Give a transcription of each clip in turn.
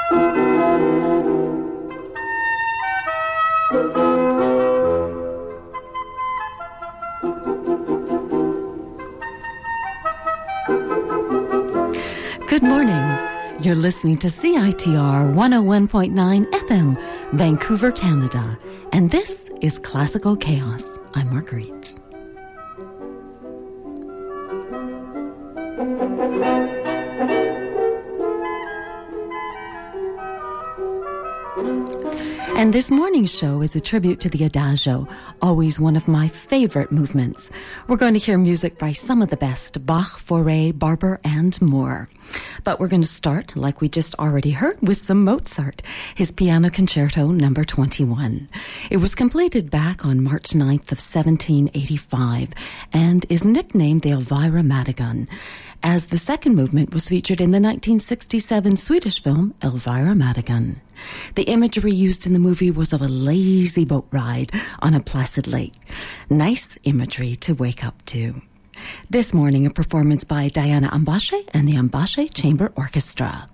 Good morning. You're listening to CITR 101.9 FM, Vancouver, Canada. And this is Classical Chaos. I'm Marguerite. And this morning's show is a tribute to the Adagio, always one of my favorite movements. We're going to hear music by some of the best, Bach, Fauré, Barber, and more. But we're going to start, like we just already heard, with some Mozart, his Piano Concerto number 21. It was completed back on March 9th of 1785 and is nicknamed the Elvira Madigan, as the second movement was featured in the 1967 Swedish film Elvira Madigan. The imagery used in the movie was of a lazy boat ride on a placid lake. Nice imagery to wake up to. This morning, a performance by Diana Ambashe and the Ambashe Chamber Orchestra.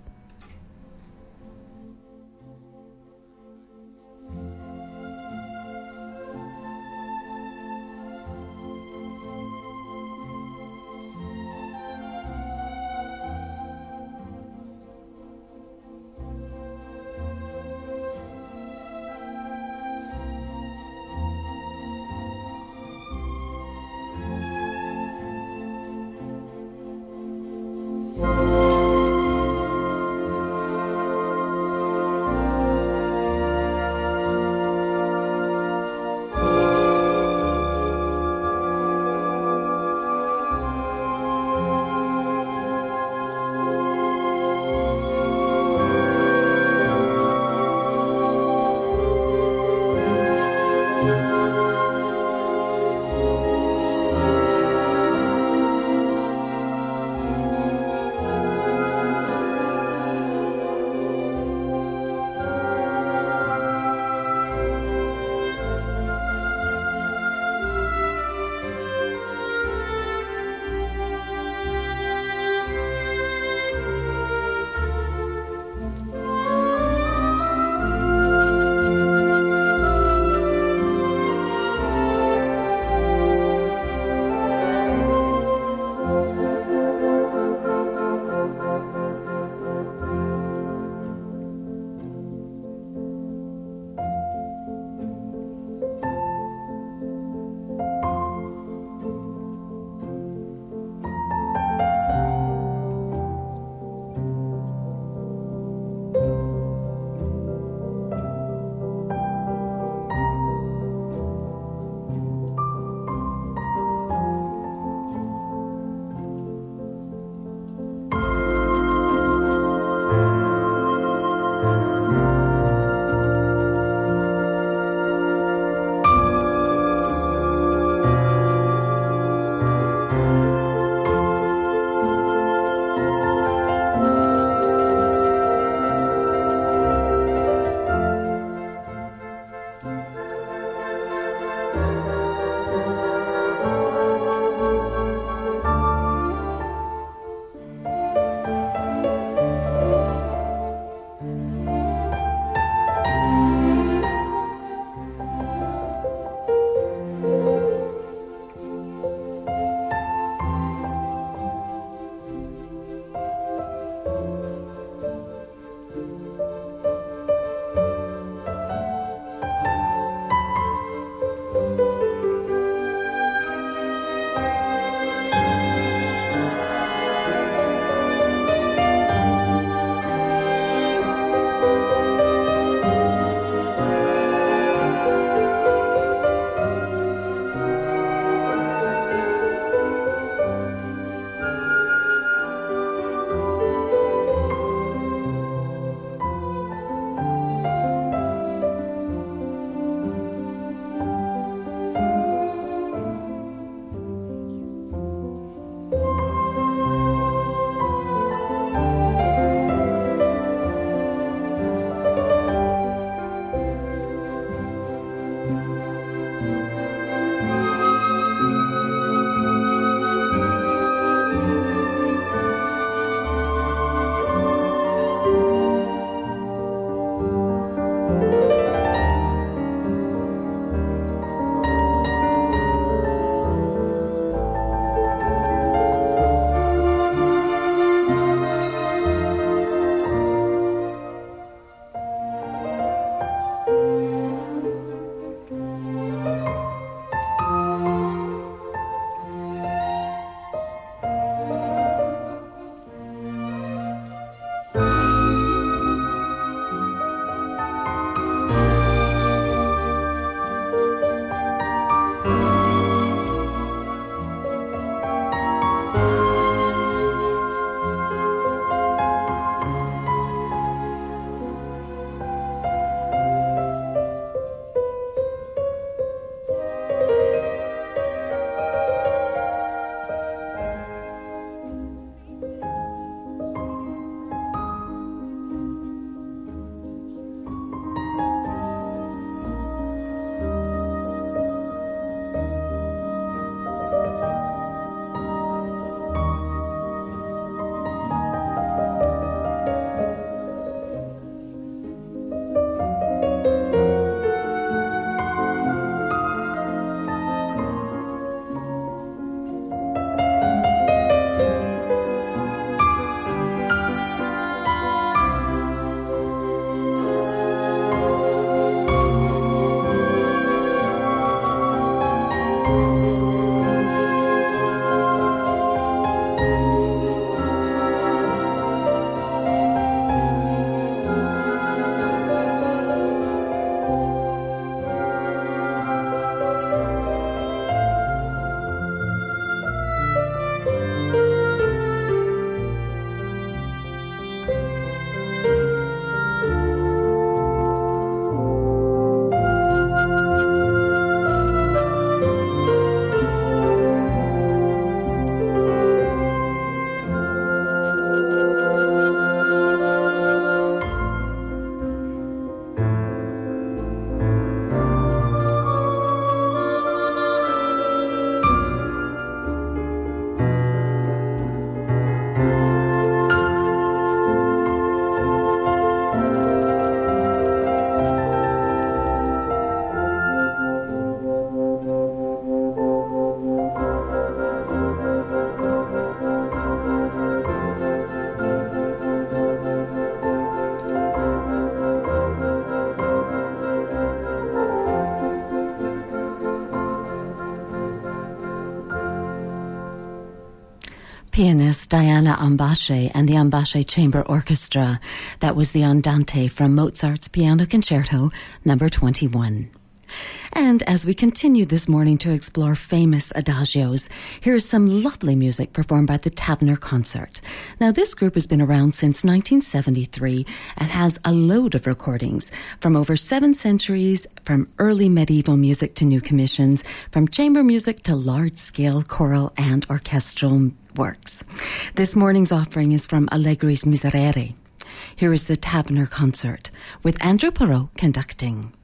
pianist Diana Ambashe and the Ambashe Chamber Orchestra. That was the Andante from Mozart's Piano Concerto number 21. And as we continue this morning to explore famous adagios, here's some lovely music performed by the Tavener Concert. Now, this group has been around since 1973 and has a load of recordings from over 7 centuries, from early medieval music to new commissions, from chamber music to large-scale choral and orchestral works. This morning's offering is from Allegri's Miserere. Here is the Tavener Concert with Andrew Perrault conducting.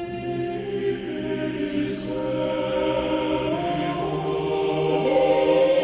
Amen.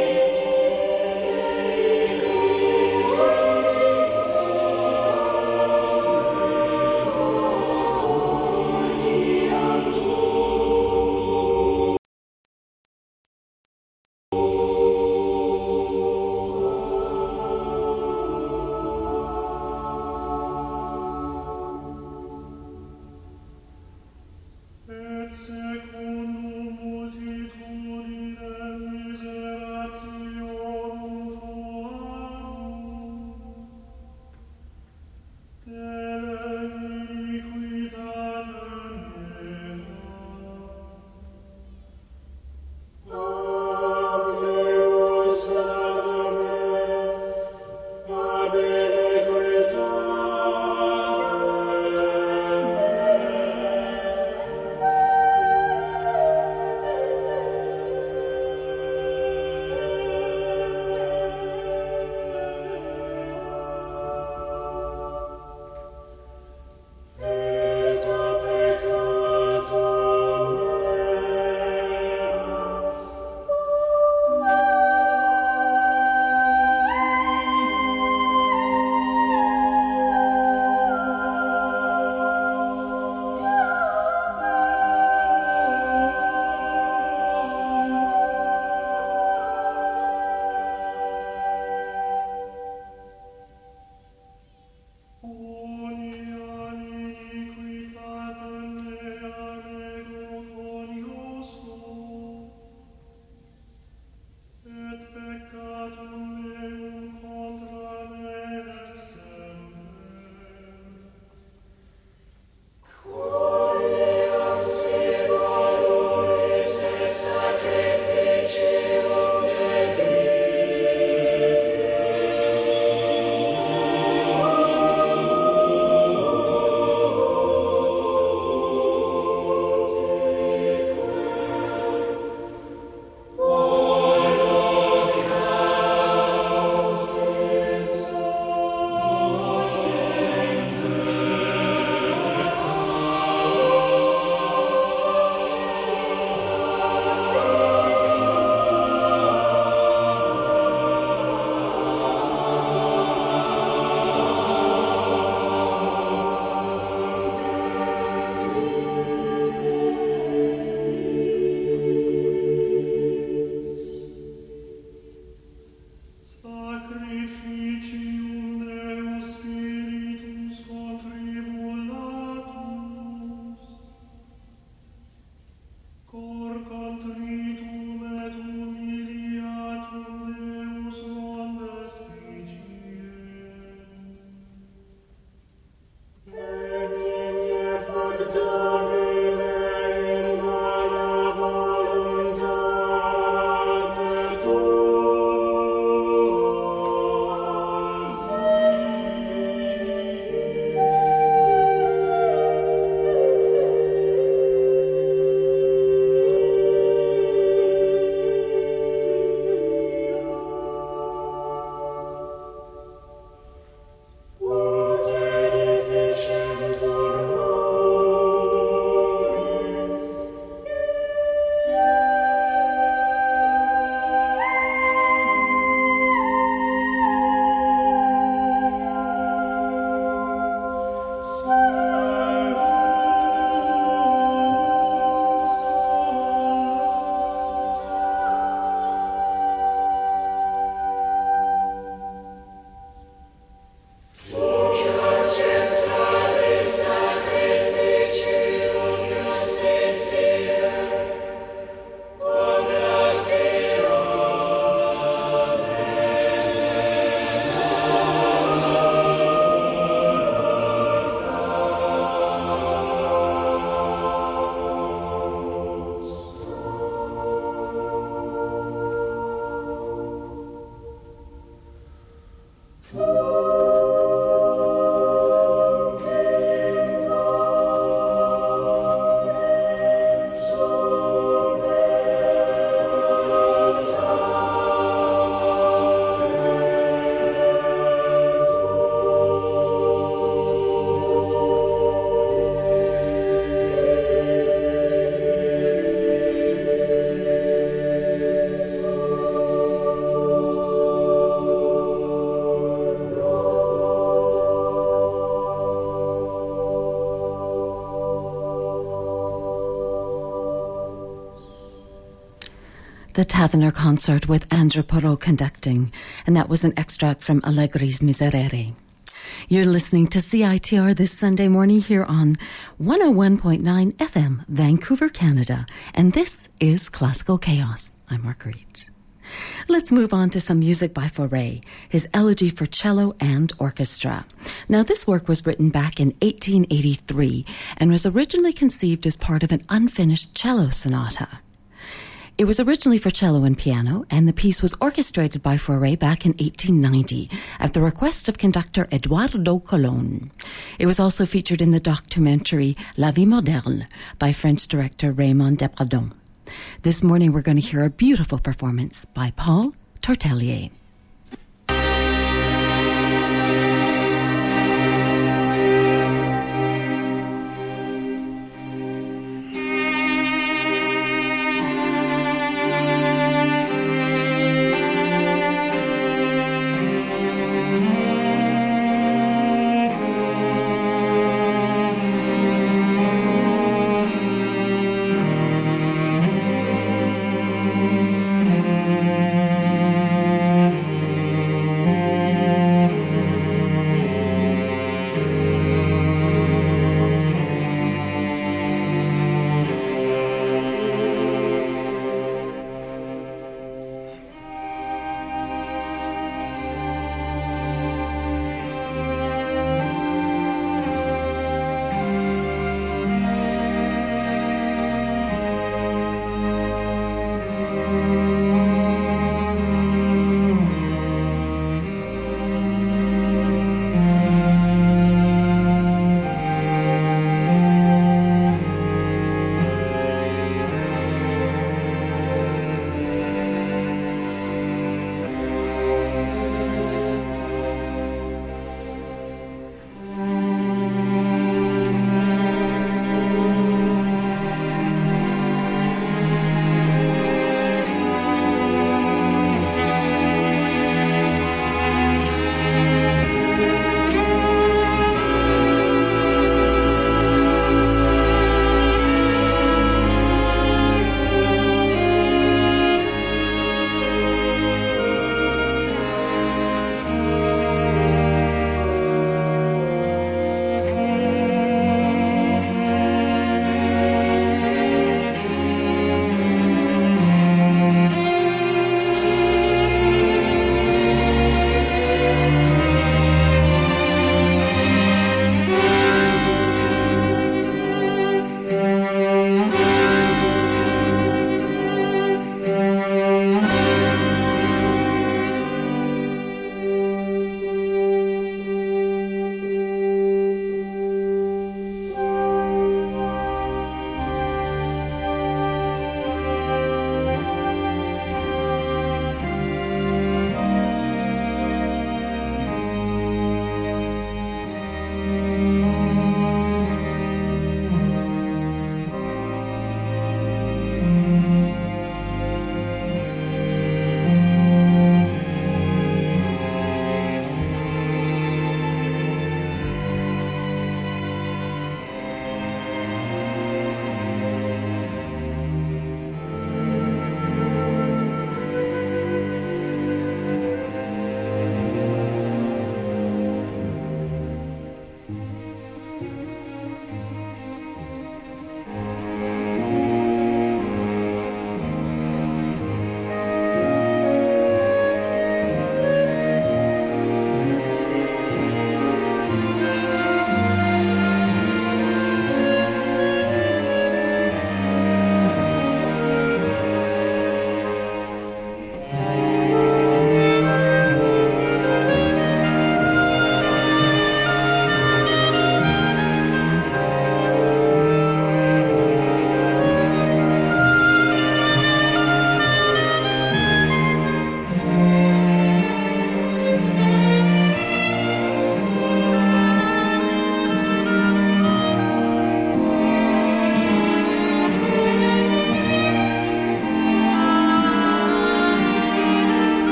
The Taverner Concert with Andrew Porot conducting, and that was an extract from Allegri's Miserere. You're listening to CITR this Sunday morning here on 101.9 FM, Vancouver, Canada, and this is Classical Chaos. I'm Marguerite. Let's move on to some music by Fauré, his Elegy for Cello and Orchestra. Now, this work was written back in 1883 and was originally conceived as part of an unfinished cello sonata. It was originally for cello and piano, and the piece was orchestrated by Fauré back in 1890 at the request of conductor Eduardo Colón. It was also featured in the documentary La Vie Moderne by French director Raymond Depredon. This morning we're going to hear a beautiful performance by Paul Tortelier.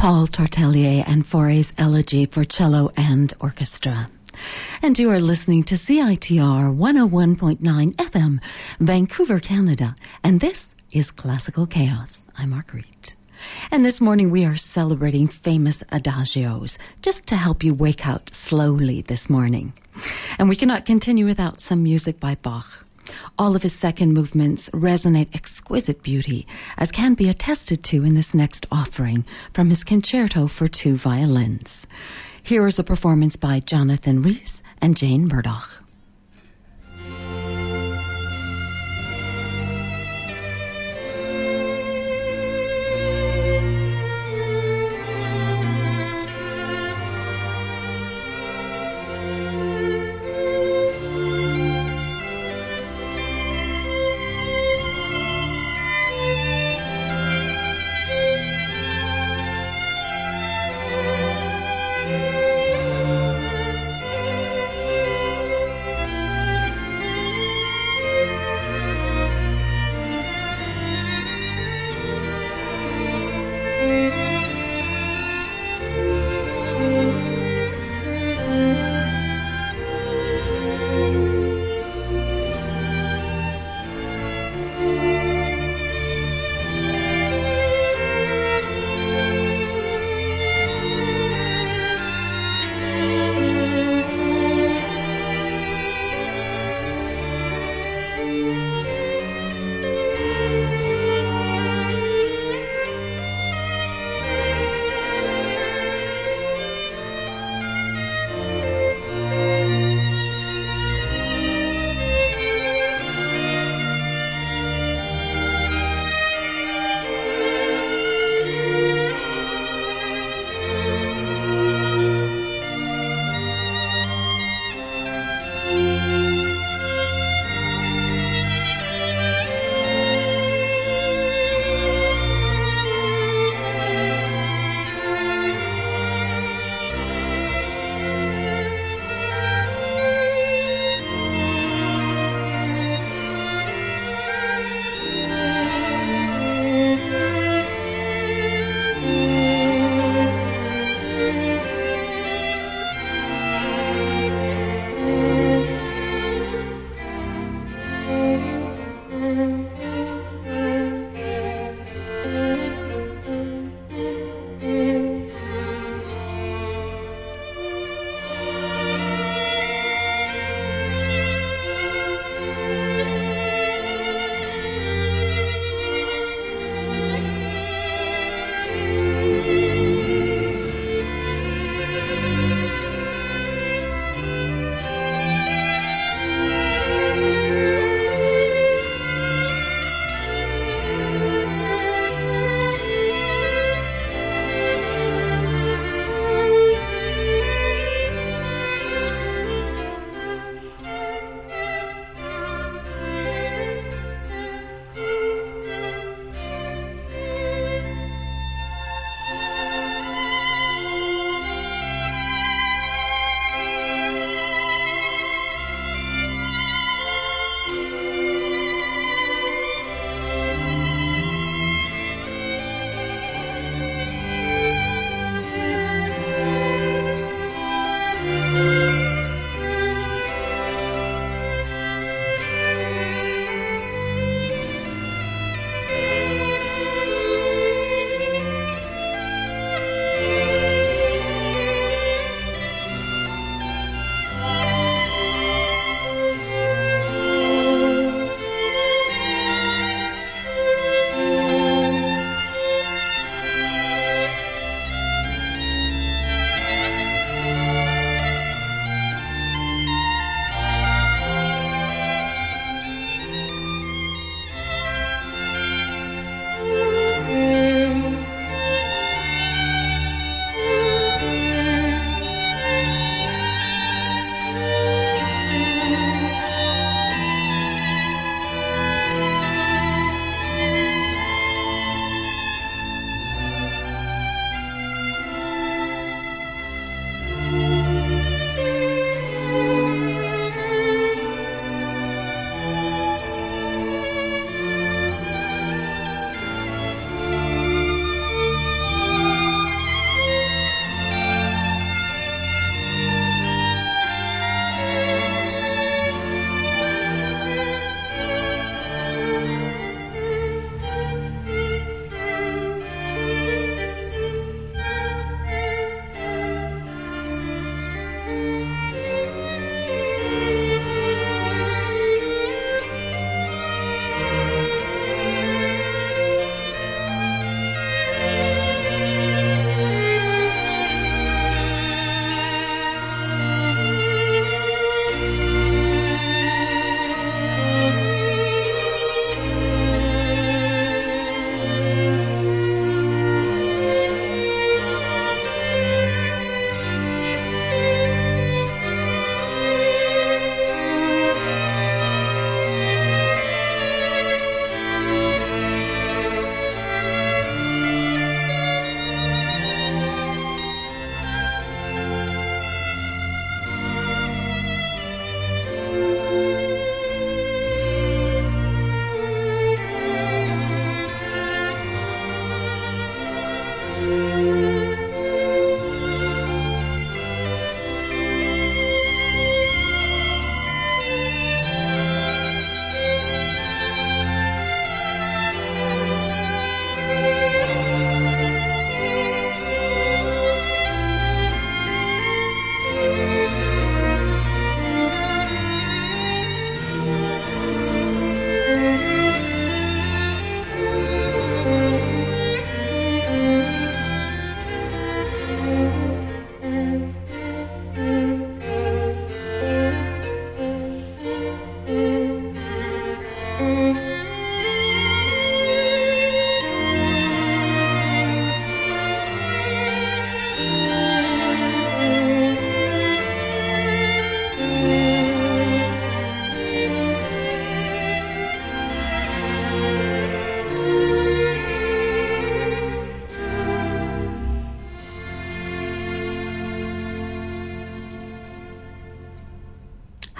Paul Tortelier and Fauré's Elegy for Cello and Orchestra. And you are listening to CITR 101.9 FM, Vancouver, Canada. And this is Classical Chaos. I'm Marguerite. And this morning we are celebrating famous adagios, just to help you wake out slowly this morning. And we cannot continue without some music by Bach. All of his second movements resonate exquisite beauty, as can be attested to in this next offering from his Concerto for Two Violins. Here is a performance by Jonathan Rhys and Jane Murdoch.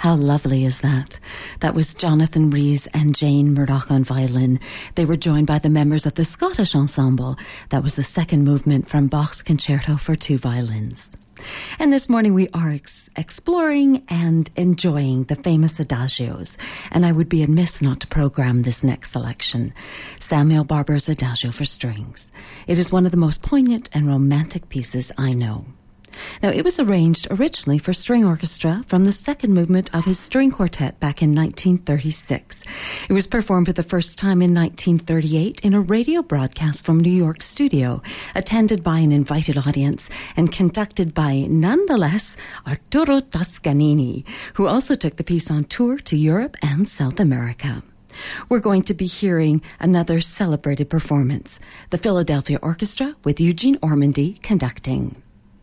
How lovely is that? That was Jonathan Rhys and Jane Murdoch on violin. They were joined by the members of the Scottish Ensemble. That was the second movement from Bach's Concerto for Two Violins. And this morning we are exploring and enjoying the famous adagios, and I would be amiss not to program this next selection, Samuel Barber's Adagio for Strings. It is one of the most poignant and romantic pieces I know. Now, it was arranged originally for string orchestra from the second movement of his string quartet back in 1936. It was performed for the first time in 1938 in a radio broadcast from New York studio, attended by an invited audience and conducted by, nonetheless, Arturo Toscanini, who also took the piece on tour to Europe and South America. We're going to be hearing another celebrated performance, the Philadelphia Orchestra with Eugene Ormandy conducting.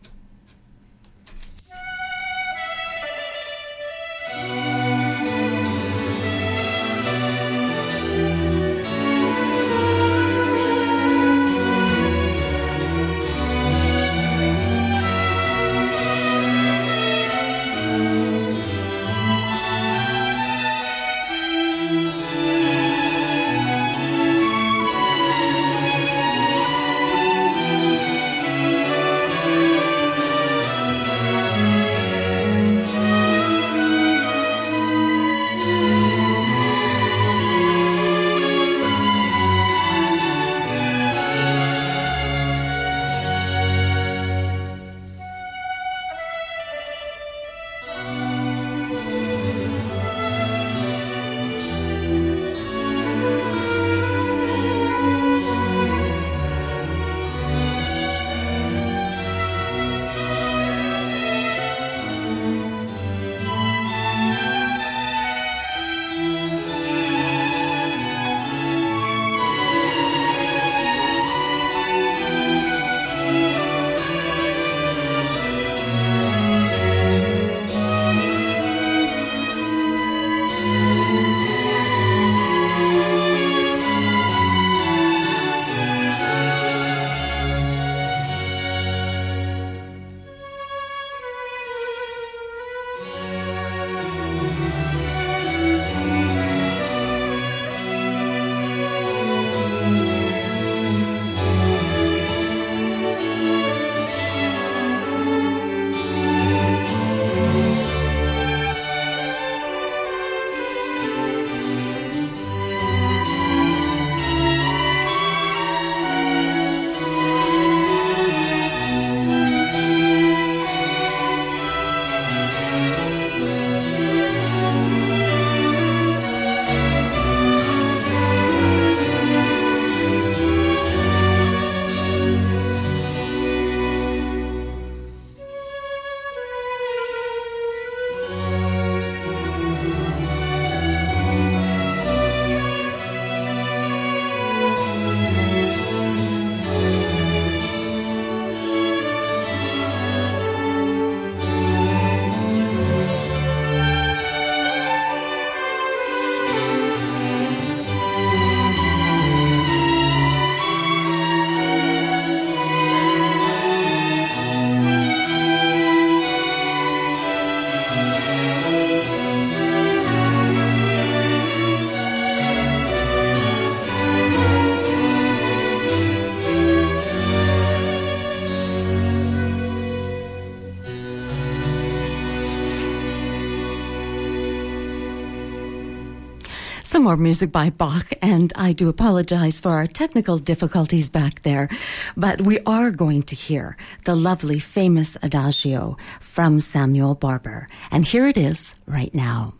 Some more music by Bach, and I do apologize for our technical difficulties back there, but we are going to hear the lovely, famous Adagio from Samuel Barber, and here it is right now.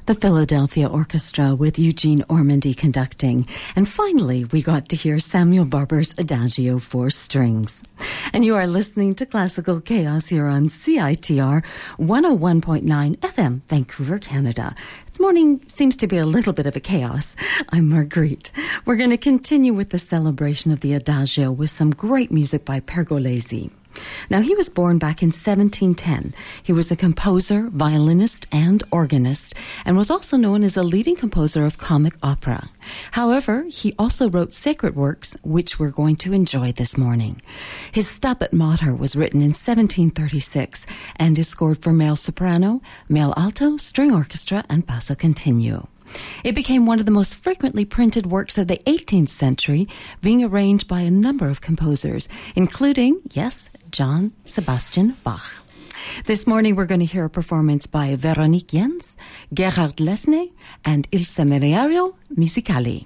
the Philadelphia Orchestra with Eugene Ormandy conducting. And finally, we got to hear Samuel Barber's Adagio for strings. And you are listening to Classical Chaos here on CITR 101.9 FM, Vancouver, Canada. This morning seems to be a little bit of a chaos. I'm Marguerite. We're going to continue with the celebration of the Adagio with some great music by Pergolesi. Now, he was born back in 1710. He was a composer, violinist, and organist, and was also known as a leading composer of comic opera. However, he also wrote sacred works, which we're going to enjoy this morning. His Stabat Mater was written in 1736 and is scored for male soprano, male alto, string orchestra, and basso continuo. It became one of the most frequently printed works of the 18th century, being arranged by a number of composers, including, yes, John Sebastian Bach. This morning we're going to hear a performance by Veronique Jens, Gerhard Lesne, and Il Semminario Musicale.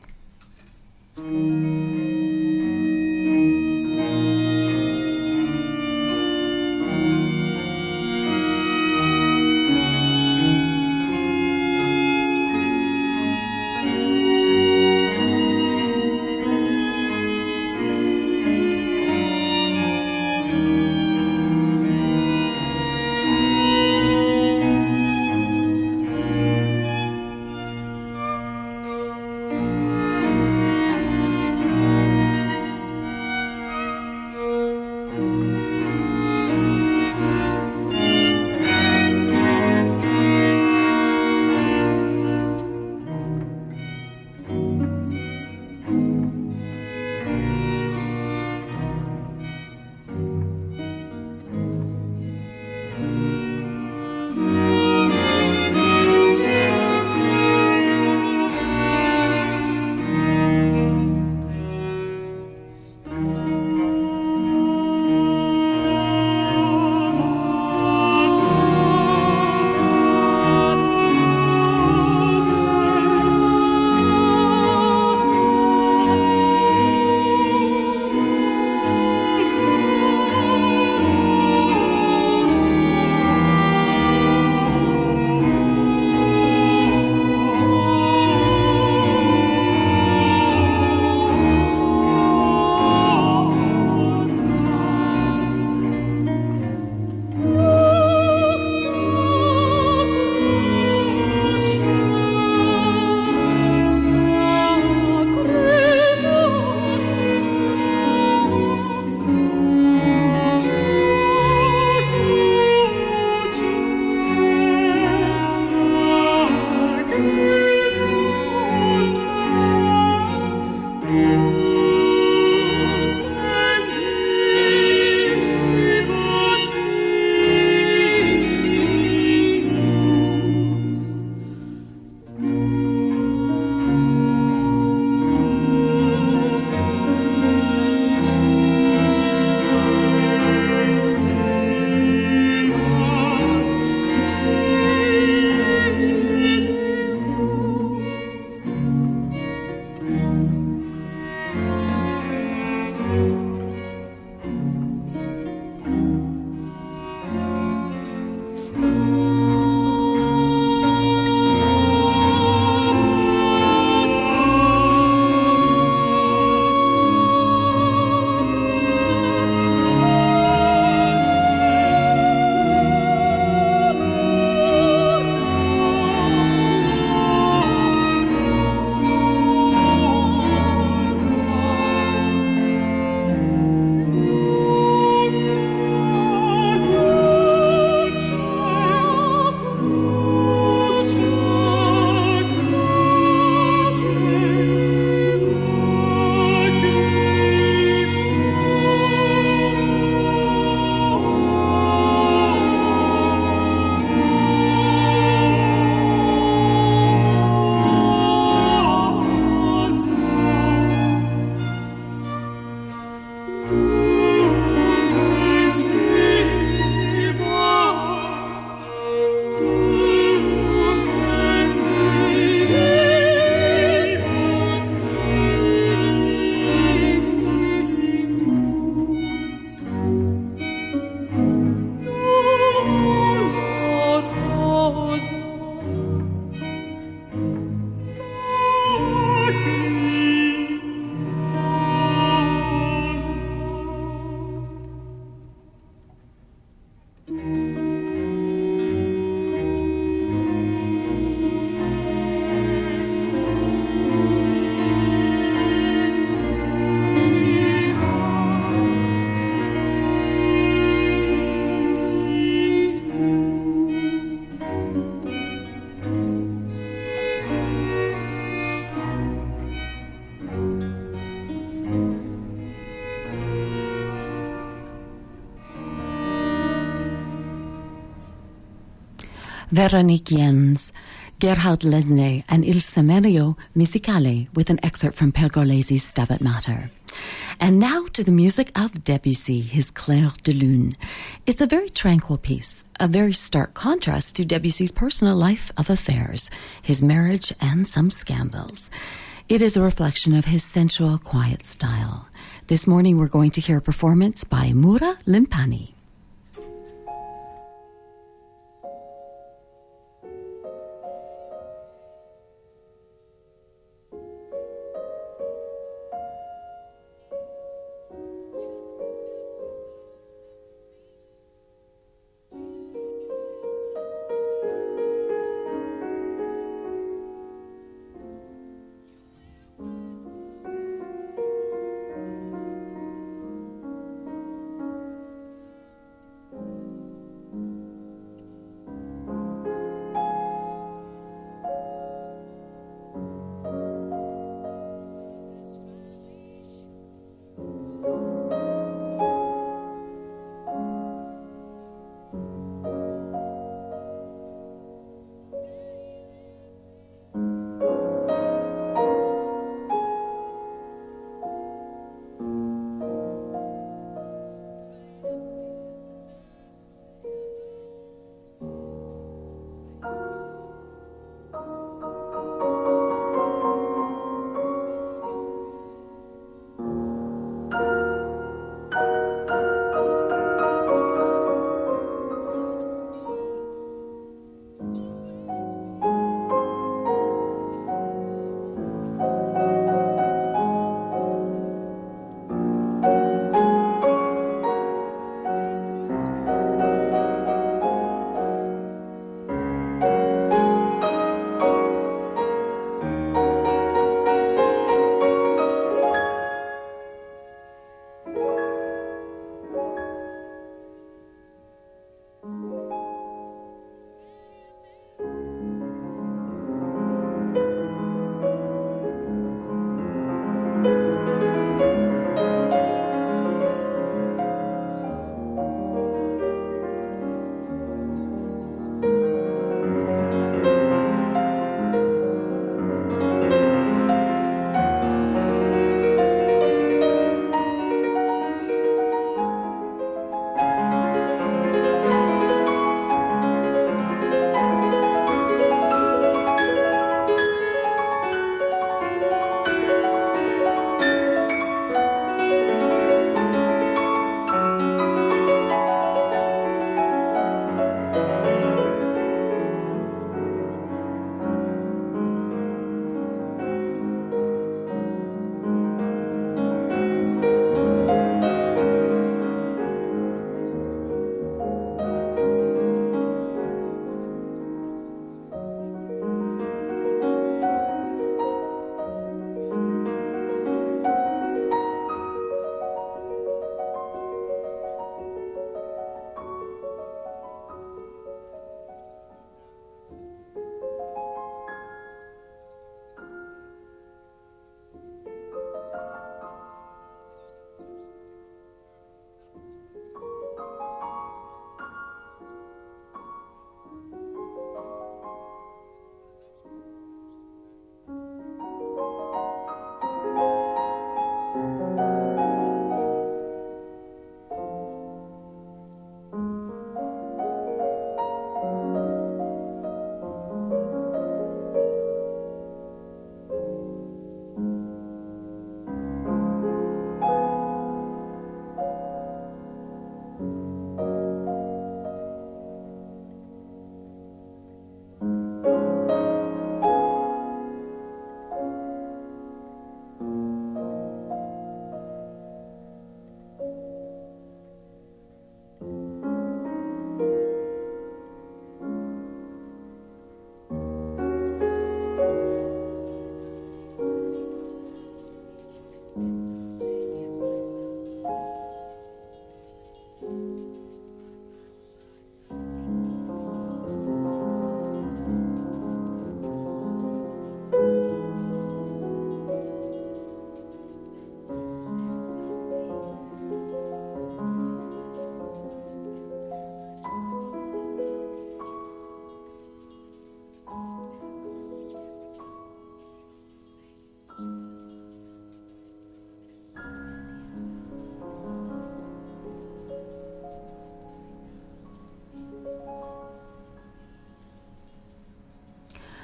Veronique Jens, Gerhard Lesne, and Il Sommerio Musicale with an excerpt from Pergolesi's Stabat Mater. And now to the music of Debussy, his Clair de Lune. It's a very tranquil piece, a very stark contrast to Debussy's personal life of affairs, his marriage, and some scandals. It is a reflection of his sensual, quiet style. This morning we're going to hear a performance by Mura Limpani.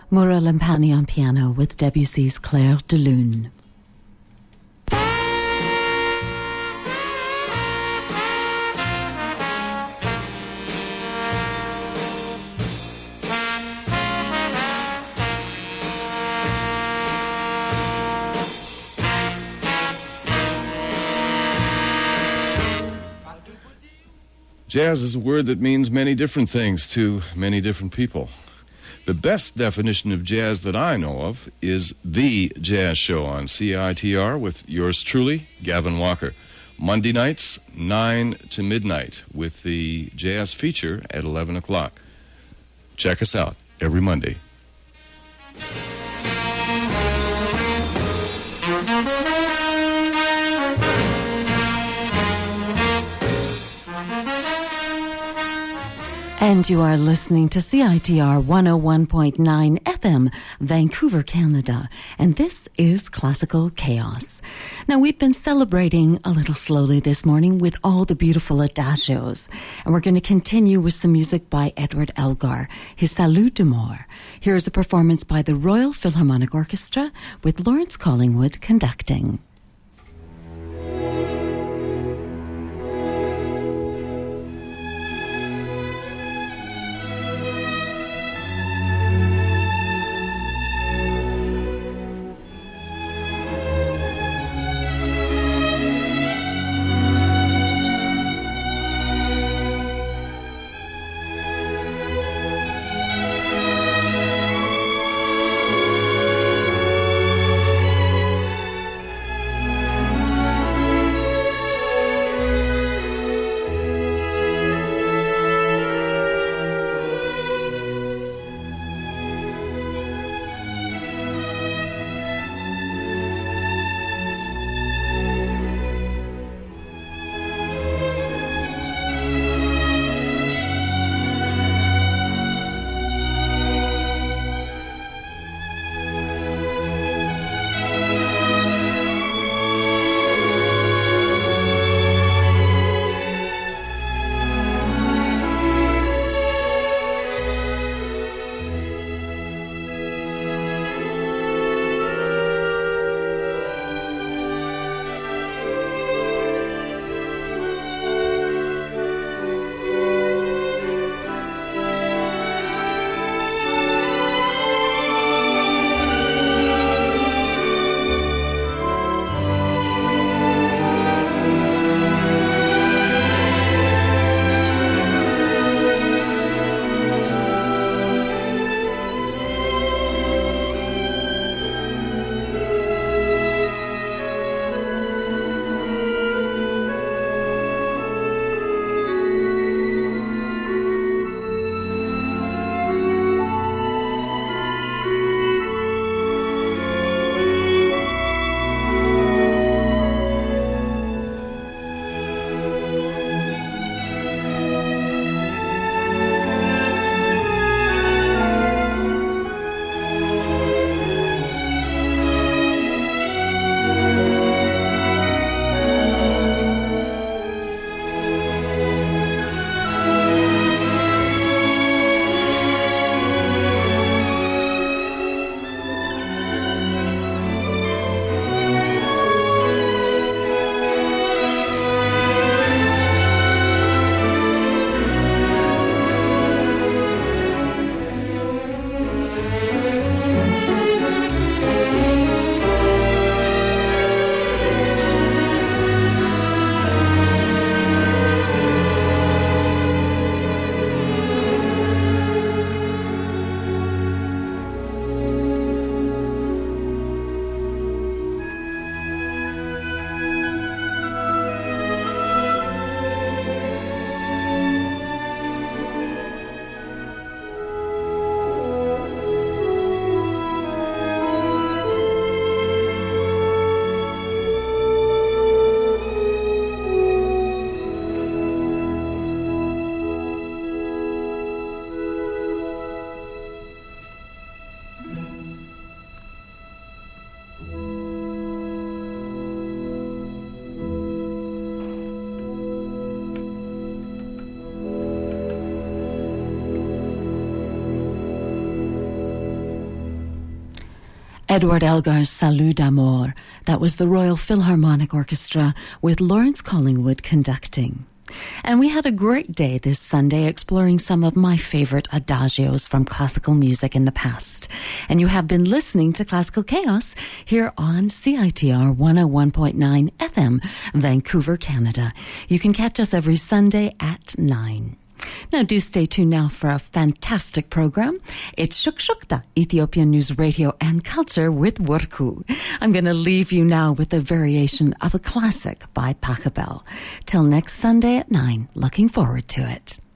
Mura Lampani on piano with Debussy's Clair de Lune. Jazz is a word that means many different things to many different people. The best definition of jazz that I know of is The Jazz Show on CITR with yours truly, Gavin Walker. Monday nights, 9 to midnight, with the jazz feature at 11 o'clock. Check us out every Monday. And you are listening to CITR 101.9 FM, Vancouver, Canada. And this is Classical Chaos. Now, we've been celebrating a little slowly this morning with all the beautiful adagios. And we're going to continue with some music by Edward Elgar, his Salut de Mort. Here's a performance by the Royal Philharmonic Orchestra with Lawrence Collingwood conducting. Edward Elgar's Salut d'Amour. That was the Royal Philharmonic Orchestra with Lawrence Collingwood conducting. And we had a great day this Sunday exploring some of my favorite adagios from classical music in the past. And you have been listening to Classical Chaos here on CITR 101.9 FM, Vancouver, Canada. You can catch us every Sunday at 9. Now do stay tuned now for a fantastic program. It's Shukshukta, Ethiopian News Radio and Culture with Wurku. I'm going to leave you now with a variation of a classic by Pachelbel. Till next Sunday at 9. Looking forward to it.